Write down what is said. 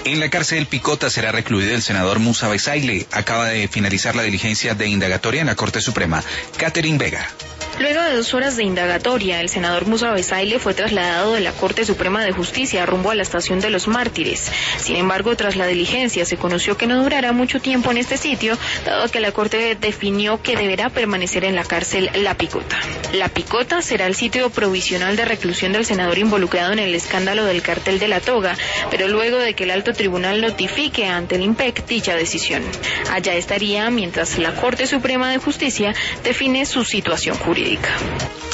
En la cárcel Picota será recluido el senador Musa Besaile. Acaba de finalizar la diligencia de indagatoria en la Corte Suprema. Catherine Vega. Luego de 2 horas de indagatoria, el senador Musa Besaile fue trasladado de la Corte Suprema de Justicia rumbo a la Estación de los Mártires. Sin embargo, tras la diligencia se conoció que no durará mucho tiempo en este sitio, dado que la Corte definió que deberá permanecer en la cárcel La Picota. La Picota será el sitio provisional de reclusión del senador involucrado en el escándalo del cartel de la toga, pero luego de que el alto tribunal notifique ante el IMPEC dicha decisión. Allá estaría mientras la Corte Suprema de Justicia define su situación jurídica.